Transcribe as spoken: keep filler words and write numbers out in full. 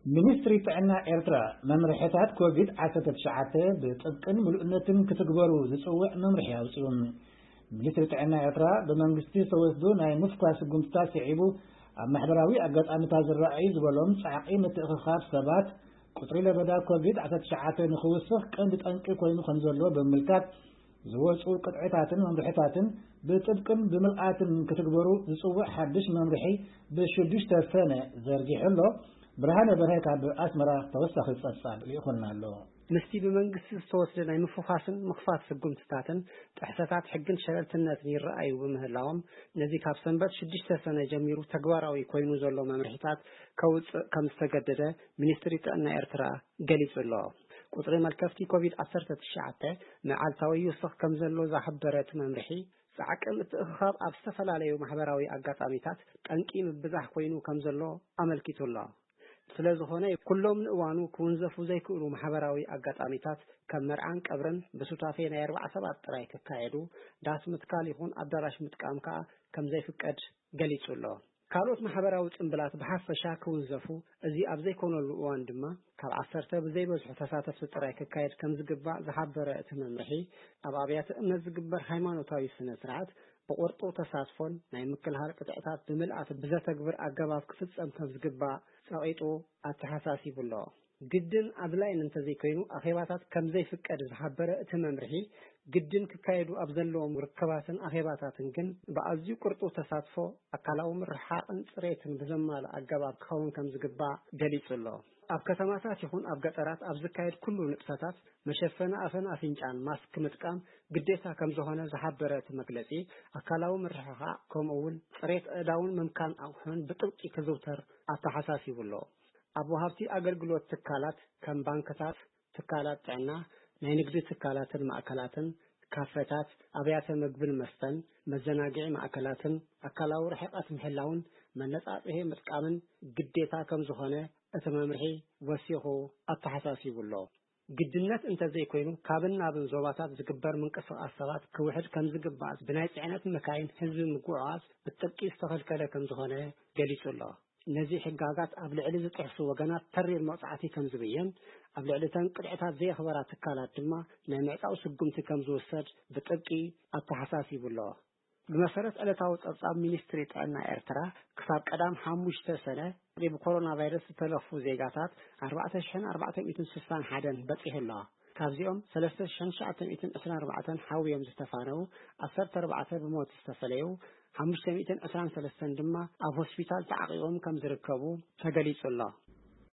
ሚኒስትሪ ጥዕና ኤርትራ መምርሒታት ኮቪድ ዓሰርተ ትሽዓተ ብጥብቅን ምሉእነትን ክትግበሩ ዝጽውዕ መምርሒ ኣውፅኦም። ሚኒስትሪ ጥዕና ኤርትራ ብመንግስቲ ተወስዶ ናይ ምፍኳስ ጉምስታት ሲዒቡ ኣብ ማሕበራዊ ኣጋጣሚታት ዝረኣዩ ዝበሎም ጻዕቂ ምትእኽኻብ ሰባት ቁጥሪ ለበዳ ኮቪድ ዓሰርተ ትሽዓተ ንኽውስኽ ቀንዲ ጠንቂ ኮይኑ ከም ዘሎ ብምልካት ዝወፁ ቅጥዕታትን መምርሒታትን ብጥብቅን ብምልኣትን ክትግበሩ ዝጽውዕ ሓድሽ መምርሒ ብሽዱሽተ ሰነ ዘርጊሑ ኣሎ። ብርሃነ በርሀ ካብ ኣስመራ ተወሳኺ ጸብጻብ ይኹንና ኣሎ። ምስቲ ብመንግስቲ ዝተወሰደ ናይ ምፍኳስን ምኽፋት ስጉምትታትን ጥሕሰታት ሕግን ሸለልትነትን ይረኣዩ ብምህላዎም ነዚ ካብ ሰንበት ሽዱሽተ ሰነ ጀሚሩ ተግባራዊ ኮይኑ ዘሎ መምርሒታት ከውፅእ ከም ዝተገደደ ሚኒስትሪ ጥዕና ኤርትራ ገሊጹ ኣሎ። ቁጥሪ መልከፍቲ ኮቪድ ዓሰርተ ትሽዓተ መዓልታዊ ይውስኽ ከም ዘሎ ዝሕበረት መምርሒ ጻዕቂ ምትእኽኻብ ኣብ ዝተፈላለዩ ማሕበራዊ ኣጋጣሚታት ጠንቂ ምብዛሕ ኮይኑ ከም ዘሎ ኣመልኪቱ ኣሎ። ስለዝኾነ ኩሎም ንእዋኑ ክውንዘፉ ዘይክእሉ ማሕበራዊ ኣጋጣሚታት ከም መርዓን ቀብርን ብሱታፌ ናይ ኣርባዓ ሰባት ጥራይ ክካየዱ ዳስ ምትካል ይኹን ኣዳራሽ ምጥቃም ከዓ ከም ዘይፍቀድ ገሊጹ ኣሎ። ካልኦት ማሕበራዊ ጽምብላት ብሓፈሻ ክውንዘፉ እዚ ኣብ ዘይኮነሉ እዋን ድማ ካብ ዓሰርተ ብዘይበዝሑ ተሳተፍቲ ጥራይ ክካየድ ከም ዝግባእ ዝሓበረ እቲ መምርሒ ኣብ ኣብያተ እምነት ዝግበር ሃይማኖታዊ ስነ ስርዓት ብቁርጡ ተሳትፎን ናይ ምክልኻል ቅጥዕታት ብምልኣት ብዘተግብር ኣገባብ ክፍጸም ከም ዝግባእ ጸቂጡ ኣተሓሳሲቡ ኣሎ። ግድን ኣድላይን እንተዘይኮይኑ ኣኼባታት ከም ዘይፍቀድ ዝሓበረ እቲ መምርሒ ግድን ክካየዱ ኣብ ዘለዎም ርክባትን ኣኼባታትን ግን ብኣዝዩ ቁርጡ ተሳትፎ ኣካላዊ ምርሓቕን ጽሬትን ብዘማልእ ኣገባብ ክኸውን ከም ዝግባእ ገሊጹ ኣሎ። ኣብ ከተማታት ይኹን ኣብ ገጠራት ኣብ ዝካየድ ኩሉ ንጥፈታት መሸፈኒ ኣፈን ኣፍንጫን ማስክ ምጥቃም ግዴታ ከም ዝኾነ ዝሓበረ እቲ መግለጺ ኣካላዊ ምርሕኻዕ ከምኡውን ጽሬት ኣእዳውን ምምካን ኣቑሑን ብጥብቂ ክዝውተር ኣተሓሳሲቡ ኣሎ። ኣብ ወሃብቲ ኣገልግሎት ትካላት ከም ባንክታት፣ ትካላት ጥዕና፣ ናይ ንግዲ ትካላትን ማእከላትን፣ ካፌታት፣ ኣብያተ ምግብን መስተን፣ መዘናግዒ ማእከላትን ኣካላዊ ርሕቀት ምሕላውን መነጻጽሂ ምጥቃምን ግዴታ ከም ዝኾነ እቲ መምርሒ ወሲኹ ኣተሓሳሲቡ ኣሎ። ግድነት እንተዘይኮይኑ ካብን ናብን ዞባታት ዝግበር ምንቅስቓስ ሰባት ክውሕድ ከም ዝግባእ ብናይ ጽዕነት መካይን ህዝቢ ምጉዕዓዝ ብጥብቂ ዝተኸልከለ ከም ዝኾነ ገሊጹ ኣሎ። ነዚ ሕጋጋት ኣብ ልዕሊ ዝጥሕሱ ወገናት ተሪር መቕጻዕቲ ከም ዝብየን ኣብ ልዕሊ ተን ቅድዕታት ዘየኽበራ ትካላት ድማ ናይ ምዕጻው ስጉምቲ ከም ዝውሰድ ብጥብቂ ኣተሓሳሲቡ ኣሎ። ብመሰረት ዕለታዊ ጸብጻብ ሚኒስትሪ ጥዕና ኤርትራ ክሳብ ቀዳም ሓሙሽተ ሰነ ብኮሮና ቫይረስ ዝተለኽፉ ዜጋታት ኣርባዕተ ሽሕን ኣርባዕተ ሚእትን ስድሳን ሓደን በፂሑ ኣሎ። ካብዚኦም ሰለስተ ሽሕን ትሽዓተ ሚእትን ዒስራን ኣርባዕተን ሓዊዮም ዝተፋነው ዓሰርተ ኣርባዕተ ብሞት ዝተፈለዩ ሓሙሽተ ሚእትን ዒስራን ሰለስተ ድማ ኣብ ሆስፒታል ተዓቂቦም ከም ዝርከቡ ተገሊጹ ኣሎ።